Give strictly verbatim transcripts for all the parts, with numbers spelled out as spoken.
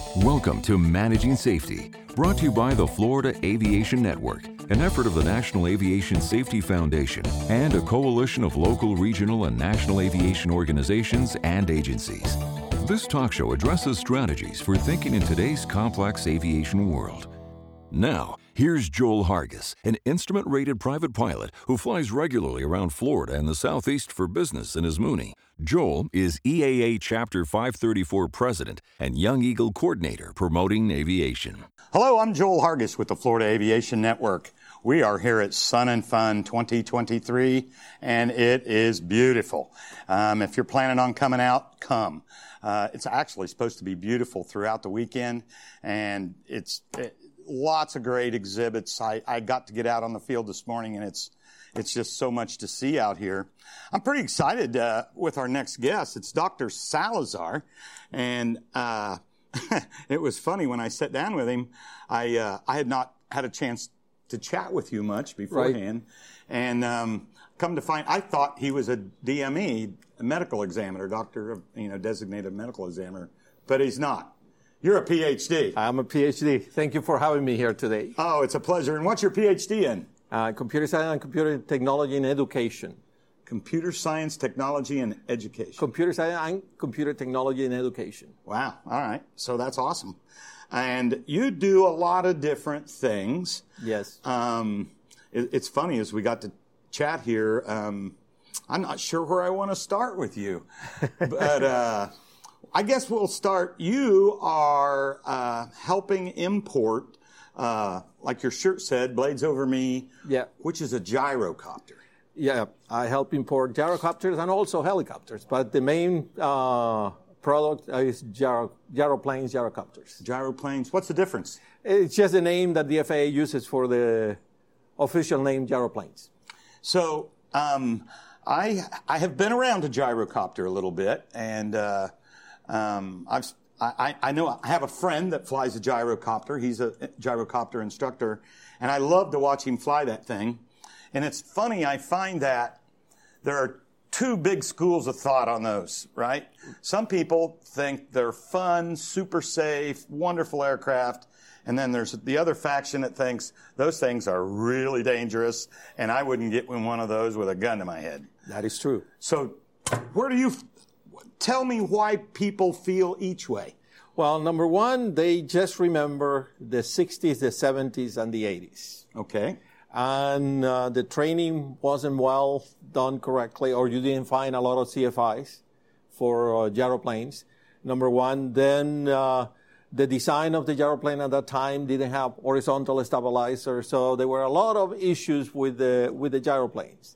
Welcome to Managing Safety, brought to you by the Florida Aviation Network, an effort of the National Aviation Safety Foundation and a coalition of local, regional, and national aviation organizations and agencies. This talk show addresses strategies for thinking in today's complex aviation world. Now, here's Joel Hargis, an instrument-rated private pilot who flies regularly around Florida and the Southeast for business in his Mooney. Joel is E A A Chapter five thirty-four President and Young Eagle Coordinator promoting aviation. Hello, I'm Joel Hargis with the Florida Aviation Network. We are here at Sun and Fun twenty twenty-three, and it is beautiful. Um, if you're planning on coming out, come. Uh, it's actually supposed to be beautiful throughout the weekend, and it's... It, Lots of great exhibits. I, I got to get out on the field this morning, and it's it's just so much to see out here. I'm pretty excited uh, with our next guest. It's Doctor Salazar, and uh, it was funny when I sat down with him. I uh, I had not had a chance to chat with you much beforehand, right. and um, come to find, I thought he was a D M E, a medical examiner, doctor, you know, designated medical examiner, but he's not. You're a P H D. I'm a P H D. Thank you for having me here today. Oh, it's a pleasure. And what's your P H D in? Uh, computer science and computer technology and education. Computer science, technology, and education. Computer science and computer technology and education. Wow. All right. So that's awesome. And you do a lot of different things. Yes. Um, it, it's funny, as we got to chat here, um, I'm not sure where I want to start with you. But... Uh, I guess we'll start. You are uh, helping import, uh, like your shirt said, Blades Over Me, yeah. which is a gyrocopter. Yeah, I help import gyrocopters and also helicopters, but the main uh, product is gyro, gyroplanes, gyrocopters. Gyroplanes. What's the difference? It's just the name that the F A A uses for the official name gyroplanes. So um, I I have been around a gyrocopter a little bit, and uh, Um, I've, I, I know I have a friend that flies a gyrocopter. He's a gyrocopter instructor, and I love to watch him fly that thing. And it's funny, I find that there are two big schools of thought on those, right? Some people think they're fun, super safe, wonderful aircraft. And then there's the other faction that thinks those things are really dangerous, and I wouldn't get in one of those with a gun to my head. That is true. So where do you... Tell me why people feel each way. Well, number one, they just remember the sixties, the seventies, and the eighties. Okay. And uh, the training wasn't well done correctly, or you didn't find a lot of C F Is for uh, gyroplanes. Number one, then uh, the design of the gyroplane at that time didn't have horizontal stabilizer, so there were a lot of issues with the with the gyroplanes.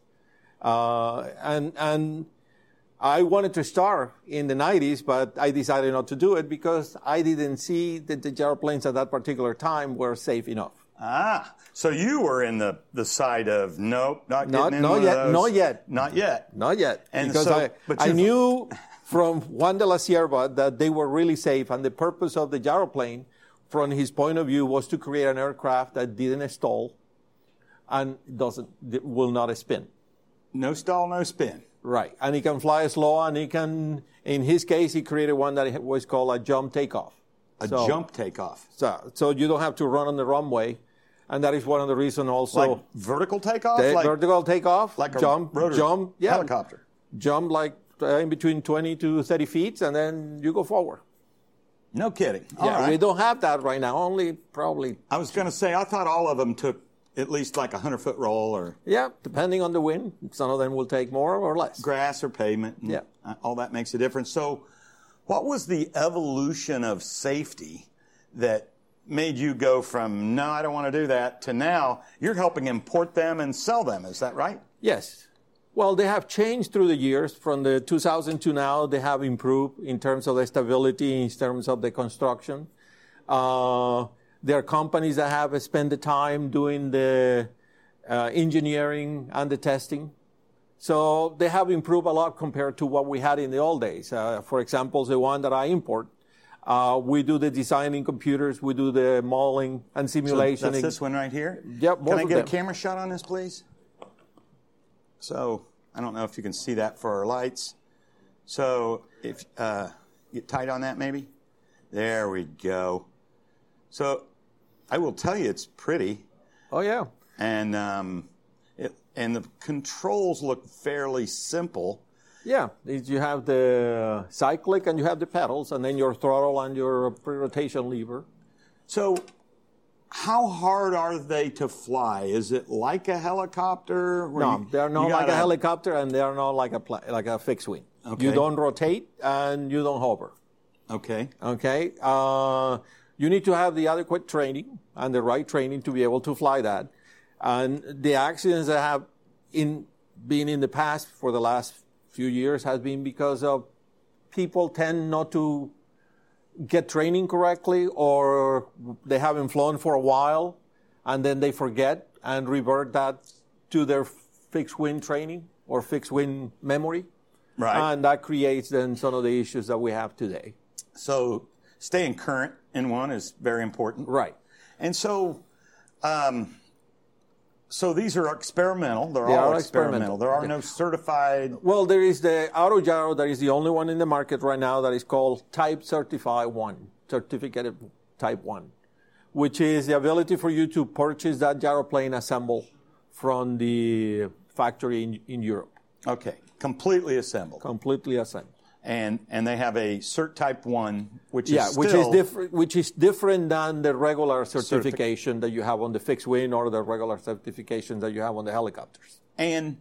Uh, and and I wanted to start in the nineties, but I decided not to do it because I didn't see that the gyroplanes at that particular time were safe enough. Ah, so you were in the, the side of, nope, not getting not, in not one yet, of those. Not yet. Not yet. Not yet. And because so, I, but I knew from Juan de la Cierva that they were really safe, and the purpose of the gyroplane, from his point of view, was to create an aircraft that didn't stall and doesn't will not spin. No stall, no spin. Right, and he can fly slow, and he can, in his case, he created one that was called a jump takeoff. A so, jump takeoff. So, so you don't have to run on the runway, and that is one of the reasons also. Like vertical takeoff? The like, vertical takeoff, like a jump, rotor jump, yeah, helicopter. Jump like uh, in between twenty to thirty feet, and then you go forward. No kidding. All yeah, right. We don't have that right now, only probably. I was going to say, I thought all of them took at least like a hundred-foot roll or... Yeah, depending on the wind. Some of them will take more or less. Grass or pavement. Yeah. All that makes a difference. So what was the evolution of safety that made you go from, no, I don't want to do that, to now you're helping import them and sell them? Is that right? Yes. Well, they have changed through the years. From the two thousand to now, they have improved in terms of the stability, in terms of the construction. Uh... There are companies that have spent the time doing the uh, engineering and the testing. So they have improved a lot compared to what we had in the old days. Uh, for example, the one that I import, uh, we do the designing computers, we do the modeling and simulation. So that's this one right here? Yep. Can I get them. a camera shot on this, please? So I don't know if you can see that for our lights. So if uh, get tight on that maybe. There we go. So I will tell you, it's pretty. Oh, yeah. And um, it, and the controls look fairly simple. Yeah, you have the cyclic and you have the pedals, and then your throttle and your pre-rotation lever. So how hard are they to fly? Is it like a helicopter? No, you, they're not gotta, like a helicopter, and they're not like a pla- like a fixed wing. Okay. You don't rotate and you don't hover. Okay. Okay. Uh, you need to have the adequate training and the right training to be able to fly that. And the accidents that have in been in the past for the last few years has been because of people tend not to get training correctly, or they haven't flown for a while, and then they forget and revert that to their fixed wing training or fixed wing memory. Right. And that creates then some of the issues that we have today. So staying current in one is very important. Right. And so, um, so these are experimental. They're They all are experimental. experimental. There are Okay. no certified. Well, there is the AutoGyro that is the only one in the market right now that is called Type Certify one, Certificate Type one, which is the ability for you to purchase that gyroplane assembled from the factory in, in Europe. Okay, completely assembled. Completely assembled. And and they have a Cert Type one, which Yeah, is still, which is different. Which is different than the regular certification that you have on the fixed wing or the regular certification that you have on the helicopters. And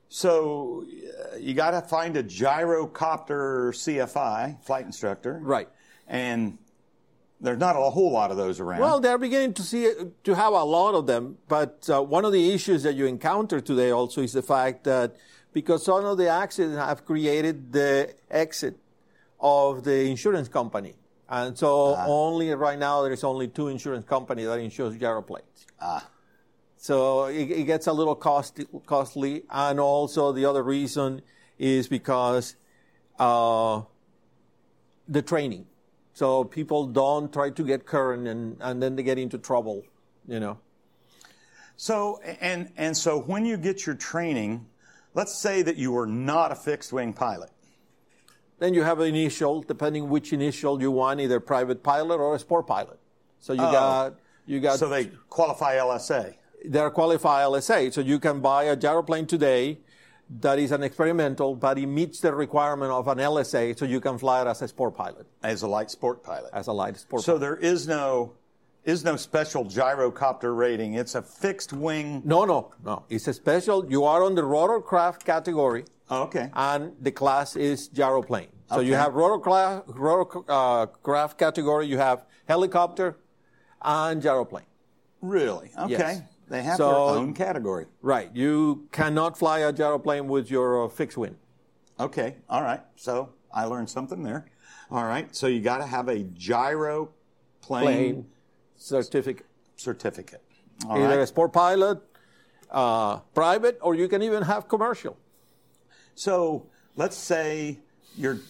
so uh, you got to find a gyrocopter C F I, flight instructor. Right. And there's not a whole lot of those around. Well, they're beginning to see to have a lot of them, but uh, one of the issues that you encounter today also is the fact that because some of the accidents have created the exit of the insurance company, and so Ah. only right now there is only two insurance companies that insures gyroplanes. Ah. So it, it gets a little cost, costly, and also the other reason is because uh, the training. So people don't try to get current, and, and then they get into trouble, you know. So and and so when you get your training, let's say that you were not a fixed wing pilot. Then you have an initial, depending which initial you want, either private pilot or a sport pilot. So you Oh. got you got. So they qualify L S A. They're qualified L S A, so you can buy a gyroplane today that is an experimental, but it meets the requirement of an L S A, so you can fly it as a sport pilot, As a light sport pilot. as a light sport So pilot. there is no is no special gyrocopter rating. It's a fixed wing. No, no, no. It's a special. You are on the rotorcraft category, Oh, okay. and the class is gyroplane. So you Okay. have rotorcraft, rotorcraft category, you have helicopter, and gyroplane. Really? Okay. Yes. They have So- their own category. Right. You cannot fly a gyroplane with your uh, fixed wing. Okay. All right. So I learned something there. All right. So you got to have a gyro plane, Plane certificate. certificate. All Either right. a sport pilot, uh, private, or you can even have commercial. So let's say you're.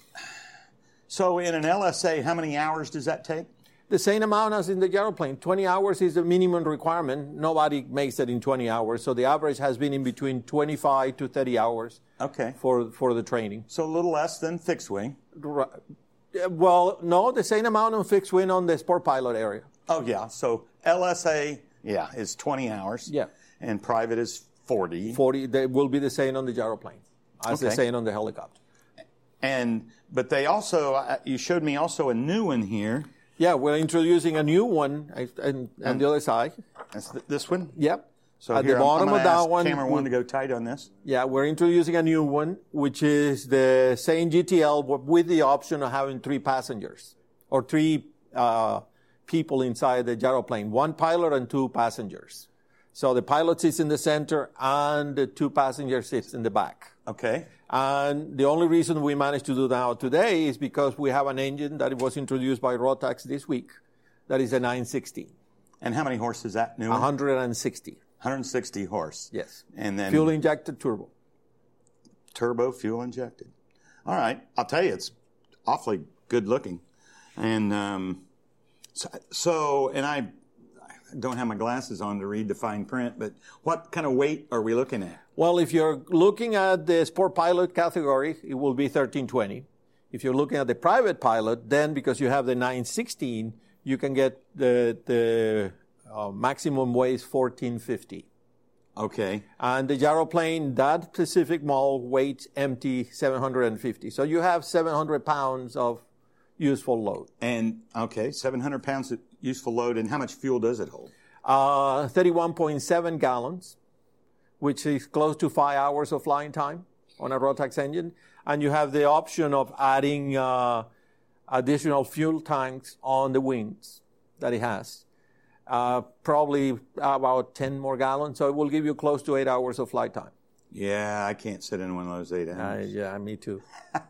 So in an L S A, how many hours does that take? The same amount as in the gyroplane. twenty hours is the minimum requirement. Nobody makes it in twenty hours. So the average has been in between twenty-five to thirty hours Okay. for, for the training. So a little less than fixed wing. Right. Well, no, the same amount on fixed wing on the sport pilot area. Oh yeah. So L S A, yeah, is twenty hours. Yeah. And private is forty. forty, they will be the same on the gyroplane as the Okay. same on the helicopter. And but they also, uh, you showed me also a new one here. Yeah, we're introducing a new one uh, and, on the other side. That's th- this one. Yep. So At here, the I'm- bottom I'm, of gonna that ask one, camera one we- to go tight on this. Yeah, we're introducing a new one, which is the same G T L but with the option of having three passengers or three uh, people inside the gyroplane, one pilot and two passengers. So the pilot sits in the center and the two passengers sits in the back. Okay. And the only reason we managed to do that today is because we have an engine that was introduced by Rotax this week. That is a nine sixty, And how many horse is that new one? one hundred sixty. one hundred sixty horse. Yes. And then Fuel injected turbo. turbo fuel injected. All right. I'll tell you, it's awfully good looking. And um, so, so, and I don't have my glasses on to read the fine print, but what kind of weight are we looking at? Well, if you're looking at the sport pilot category, it will be thirteen twenty. If you're looking at the private pilot, then because you have the nine sixteen, you can get the, the uh, maximum weight fourteen fifty. Okay. And the gyroplane, that specific model, weighs empty seven hundred fifty. So you have seven hundred pounds of useful load. And, okay, seven hundred pounds of useful load. And how much fuel does it hold? Uh, thirty-one point seven gallons, which is close to five hours of flying time on a Rotax engine. And you have the option of adding uh, additional fuel tanks on the wings that it has. Uh, probably about ten more gallons, so it will give you close to eight hours of flight time. Yeah, I can't sit in one of those eight hours. Uh, yeah, me too.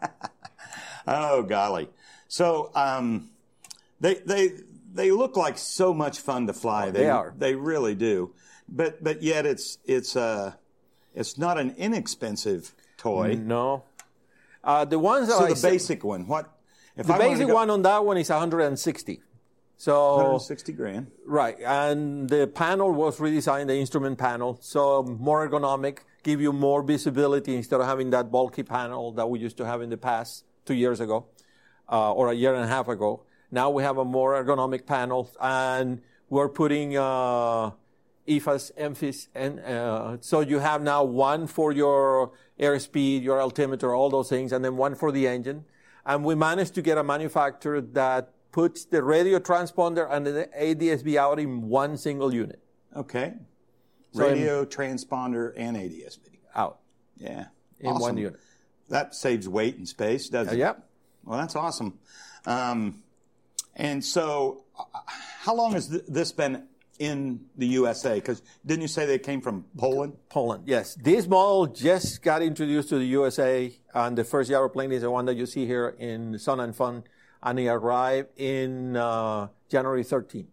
Oh, golly. So um, they they they look like so much fun to fly. Oh, they, they are. They really do. But but yet it's it's uh it's not an inexpensive toy. No. Uh, the ones that so I the said, basic one, what? If the I wanted basic to go, one on that one is one hundred sixty. So one hundred sixty grand. Right, and the panel was redesigned, the instrument panel, so more ergonomic, give you more visibility instead of having that bulky panel that we used to have in the past two years ago, uh, or a year and a half ago. Now we have a more ergonomic panel, and we're putting uh, E F A S, M F I S, and uh, so you have now one for your airspeed, your altimeter, all those things, and then one for the engine. And we managed to get a manufacturer that puts the radio transponder and the A D S B out in one single unit. Okay. So Radio, in, transponder, and A D S B. Out. Yeah. In awesome. one unit. That saves weight and space, doesn't uh, it? Yep. Well, that's awesome. Um, and so uh, how long has th- this been in the U S A? Because didn't you say they came from Poland? Poland, yes. This model just got introduced to the U S A, and the first gyroplane is the one that you see here in Sun and Fun, and it arrived in uh, January thirteenth.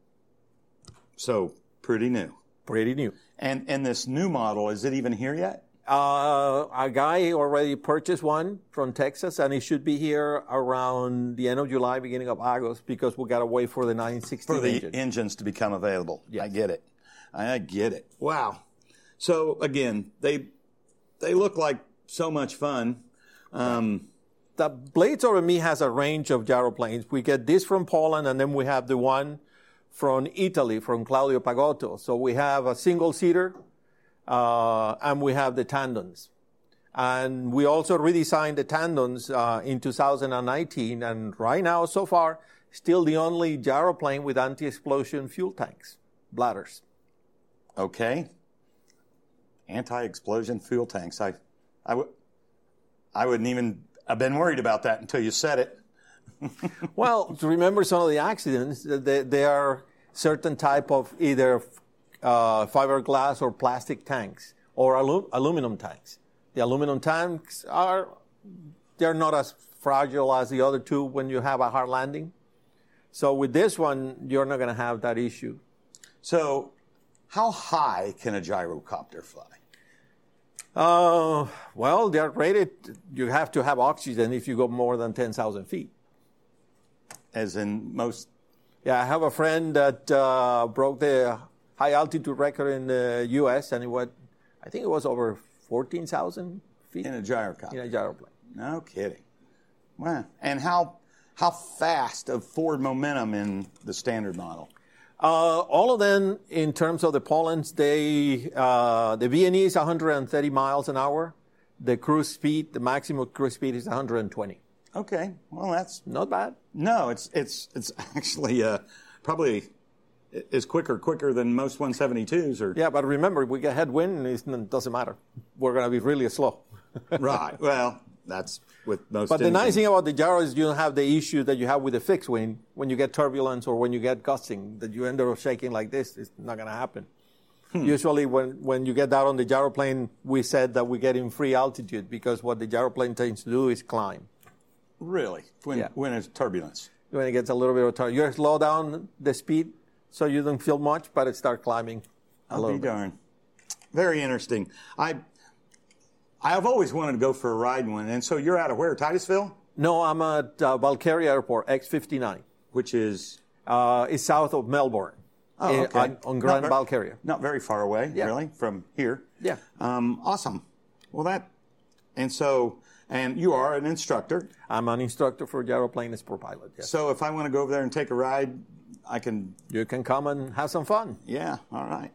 So pretty new. Pretty new. And and this new model, is it even here yet? Uh, a guy already purchased one from Texas, and it should be here around the end of July, beginning of August, because we got to wait for the nine sixteen For the engine. engines to become available. Yes. I get it. I get it. Wow. So again, they they look like so much fun. Um, The Blades Over Me has a range of gyroplanes. We get this from Poland, and then we have the one from Italy, from Claudio Pagotto. So we have a single-seater, uh, and we have the tandems. And we also redesigned the tandems uh, in two thousand nineteen, and right now, so far, still the only gyroplane with anti-explosion fuel tanks, bladders. okay. Anti-explosion fuel tanks. I, I, w- I wouldn't even have been worried about that until you said it. Well, to remember some of the accidents, they, they are certain type of either uh, fiberglass or plastic tanks or alu- aluminum tanks. The aluminum tanks are, they're not as fragile as the other two when you have a hard landing. So with this one, you're not going to have that issue. So how high can a gyrocopter fly? Uh, well, they're rated, you have to have oxygen if you go more than ten thousand feet. As in most... Yeah, I have a friend that uh, broke the high altitude record in the U S, and it was, I think it was over fourteen thousand feet In a gyrocopter? in a gyroplane. No kidding. Wow. And how how fast of forward momentum in the standard model? Uh, all of them, in terms of the Polands, they uh, the V N E is one hundred thirty miles an hour. The cruise speed, the maximum cruise speed is one hundred twenty. Okay. Well, that's... Not bad. No, it's it's it's actually uh, probably is quicker quicker than most one seventy-twos. Or Yeah, but remember, if we get headwind, it doesn't matter. We're going to be really slow. Right. Well, that's with most. But the engines. nice thing about the gyro is you don't have the issue that you have with the fixed wing when you get turbulence or when you get gusting, that you end up shaking like this. It's not going to happen. Hmm. Usually when, when you get down on the gyroplane, we said that we get in free altitude because what the gyroplane tends to do is climb. Really? When Yeah. when it's turbulence? When it gets a little bit of turbulence. You slow down the speed so you don't feel much, but it starts climbing a I'll little be bit. darned. Very interesting. I I've always wanted to go for a ride one, and so you're out of where? Titusville? No, I'm at uh, Valkyria Airport, X fifty-nine. Which is Uh, it's south of Melbourne. oh, in- okay. on, on Not Grand ver- Valkyria. Not very far away, Yeah. really, from here. Yeah. Um, awesome. Well, that, and so And you are an instructor. I'm an instructor for gyroplane sport pilot. Yes. So if I want to go over there and take a ride, I can. You can come and have some fun. Yeah. All right.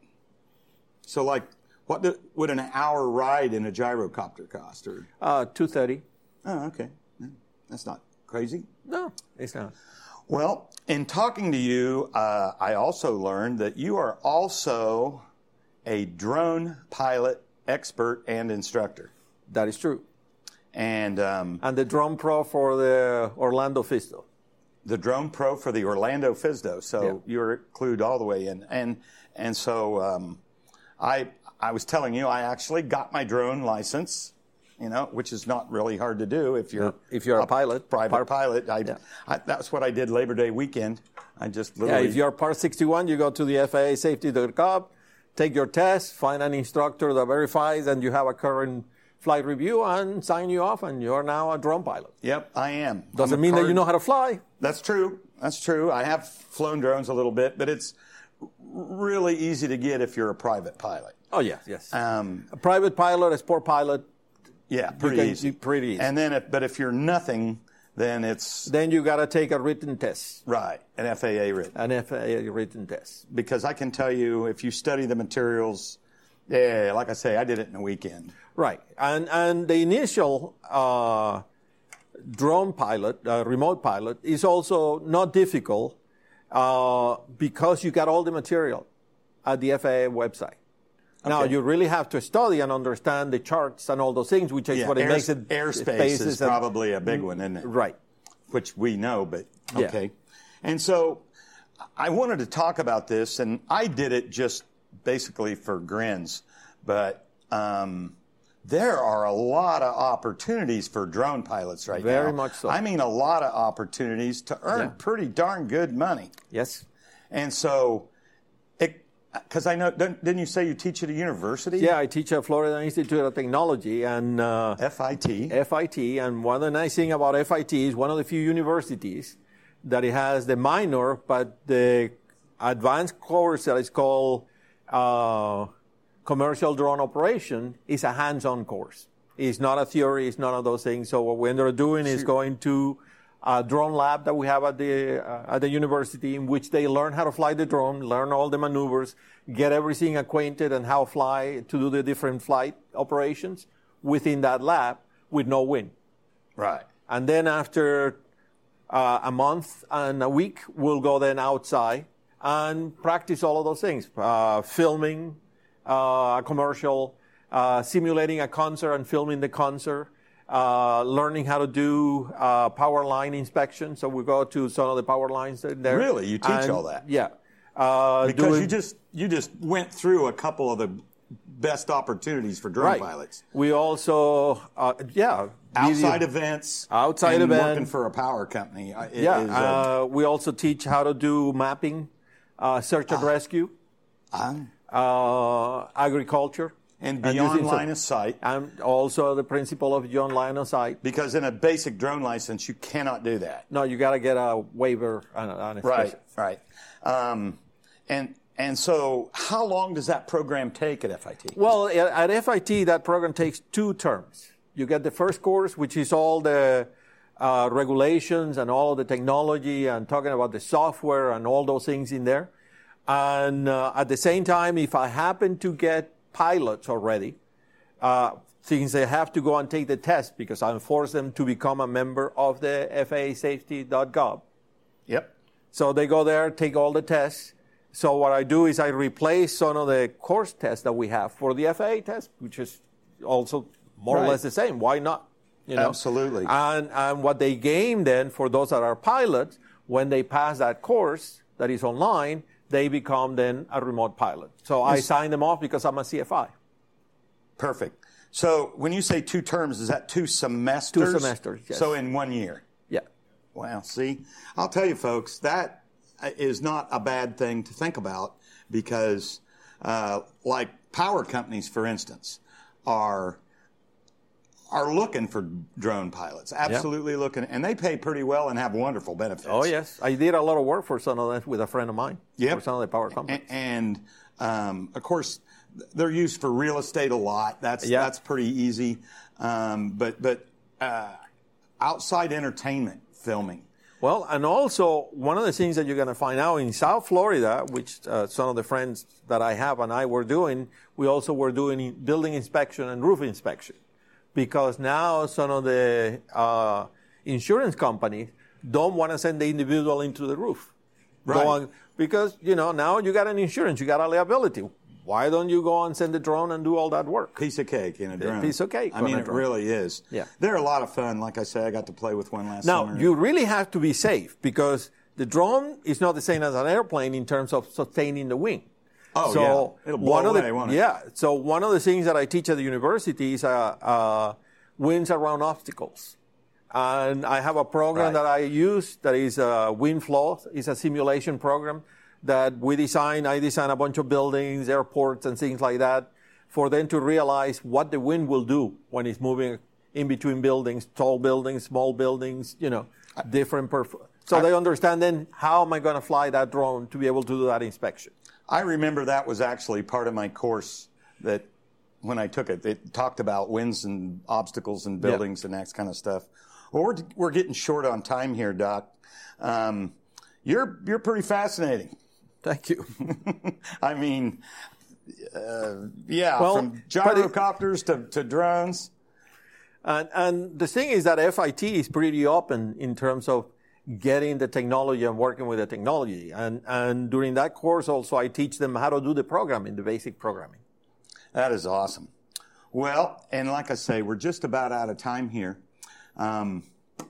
So, like, what do, would an hour ride in a gyrocopter cost? Or uh, two thirty. Oh, okay. That's not crazy. No, it's not. Well, in talking to you, uh, I also learned that you are also a drone pilot expert and instructor. That is true. And um, and the drone pro for the Orlando FISDO. The drone pro for the Orlando FISDO. So yeah. You're clued all the way in. And and so um, I I was telling you I actually got my drone license, you know, which is not really hard to do if you're yeah. if you're a, a pilot, private par- pilot. I, yeah. I, that's what I did Labor Day weekend. I just literally. Yeah, if you're Part sixty-one, you go to the F A A safety dot gov, take your test, find an instructor that verifies, and you have a current flight review and sign you off, and you're now a drone pilot. Yep, I am. Doesn't mean card- that you know how to fly. That's true. That's true. I have flown drones a little bit, but it's really easy to get if you're a private pilot. Oh, yes, yes. Um, a private pilot, a sport pilot. Yeah, pretty can, easy. Pretty easy. And then, if, but if you're nothing, then it's... Then you got to take a written test. Right, an F A A written. An F A A written test. Because I can tell you, if you study the materials, yeah, like I say, I did it in a weekend. Right. And and the initial uh, drone pilot, uh, remote pilot, is also not difficult uh, because you got all the material at the F A A website. Okay. Now, you really have to study and understand the charts and all those things, which is yeah, what it air, makes it... Airspace is and, probably a big one, isn't it? Right. Which we know, but okay. Yeah. And so I wanted to talk about this, and I did it just basically for grins, but... Um, There are a lot of opportunities for drone pilots right Very now. Very much so. I mean, a lot of opportunities to earn yeah. pretty darn good money. Yes. And so, because I know, didn't you say you teach at a university? Yeah, I teach at Florida Institute of Technology and uh, F I T. F I T, and one of the nice things about F I T is one of the few universities that it has the minor, but the advanced course that is called. Uh, Commercial drone operation is a hands-on course. It's not a theory. It's none of those things. So what we ended up doing is going to a drone lab that we have at the uh, at the university, in which they learn how to fly the drone, learn all the maneuvers, get everything acquainted and how fly to do the different flight operations within that lab with no wind. Right. And then after uh, a month and a week, we'll go then outside and practice all of those things, uh, filming. Uh, a commercial, uh, simulating a concert and filming the concert, uh, learning how to do uh, power line inspection. So we go to some of the power lines there. Really, you teach and, all that? Yeah, uh, because doing, you just you just went through a couple of the best opportunities for drone right. pilots. We also, uh, yeah, outside video, events, outside and event, working for a power company. It yeah, is, uh, we also teach how to do mapping, uh, search and uh, rescue. Uh, Uh, agriculture. And beyond line some, of sight. And also the principle of beyond line of sight. Because in a basic drone license, you cannot do that. No, you got to get a waiver on a Right, right. Um, and and so how long does that program take at F I T? Well, at F I T, that program takes two terms. You get the first course, which is all the uh, regulations and all the technology and talking about the software and all those things in there. And uh, at the same time, if I happen to get pilots already, uh, things they have to go and take the test because I force them to become a member of the F A A safety dot gov. Yep. So they go there, take all the tests. So what I do is I replace some of the course tests that we have for the F A A test, which is also more right. or less the same. Why not? You know? Absolutely. And, and what they gain then for those that are pilots, when they pass that course that is online, they become then a remote pilot. So yes. I sign them off because I'm a C F I. Perfect. So when you say two terms, is that two semesters? Two semesters, yes. So in one year? Yeah. Wow, see? I'll tell you, folks, that is not a bad thing to think about because, uh, like power companies, for instance, are are looking for drone pilots, absolutely yep. looking, and they pay pretty well and have wonderful benefits. Oh, yes. I did a lot of work for some of them with a friend of mine, yep. for some of the power companies. And, and um, of course, they're used for real estate a lot. That's yep. that's pretty easy. Um, but but uh, outside entertainment filming. Well, and also one of the things that you're going to find out in South Florida, which uh, some of the friends that I have and I were doing, we also were doing building inspection and roof inspection, because now some of the uh, insurance companies don't want to send the individual into the roof. Right. Want, because, you know, now you got an insurance, you got a liability. Why don't you go and send a drone and do all that work? Piece of cake in a drone. Piece of cake. I mean, it really is. Yeah. They're a lot of fun. Like I say, I got to play with one last now, summer. Now, you really have to be safe, because the drone is not the same as an airplane in terms of sustaining the wing. Oh, so yeah. It'll blow one away, of the, won't it? Yeah. So one of the things that I teach at the university is uh, uh, winds around obstacles. And I have a program Right. that I use that is uh, WindFlow. It's a simulation program that we design. I design a bunch of buildings, airports, and things like that for them to realize what the wind will do when it's moving in between buildings, tall buildings, small buildings, you know, different. Perf- so I, they understand then how am I going to fly that drone to be able to do that inspection. I remember that was actually part of my course that when I took it, it talked about winds and obstacles and buildings yeah. and that kind of stuff. Well, we're, we're getting short on time here, Doc. Um, you're, you're pretty fascinating. Thank you. I mean, uh, yeah, well, from gyrocopters it, to, to drones. And, and the thing is that F I T is pretty open in terms of getting the technology and working with the technology. And, and during that course also, I teach them how to do the programming, the basic programming. That is awesome. Well, and like I say, we're just about out of time here. Um,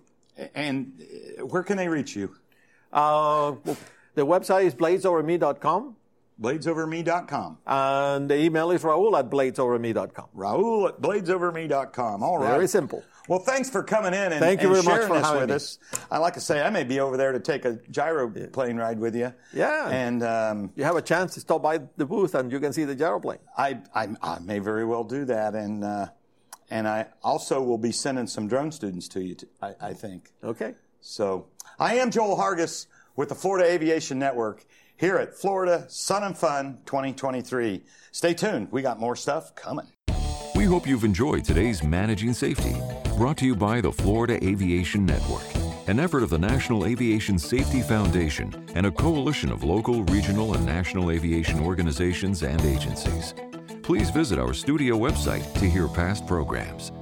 and where can they reach you? Uh, well, the website is blades over me dot com. blades over me dot com. And the email is Raul at blades over me dot com. Raul at blades over me dot com. All right. Very simple. Well, thanks for coming in and, Thank you and very sharing much for this having with me. us. I like to say I may be over there to take a gyroplane ride with you. Yeah. And um, you have a chance to stop by the booth and you can see the gyroplane. I, I, I may very well do that. And uh, and I also will be sending some drone students to you, to, I, I think. Okay. So I am Joel Hargis with the Florida Aviation Network here at Florida Sun and Fun twenty twenty-three. Stay tuned. We got more stuff coming. We hope you've enjoyed today's Managing Safety, brought to you by the Florida Aviation Network, an effort of the National Aviation Safety Foundation and a coalition of local, regional, and national aviation organizations and agencies. Please visit our studio website to hear past programs.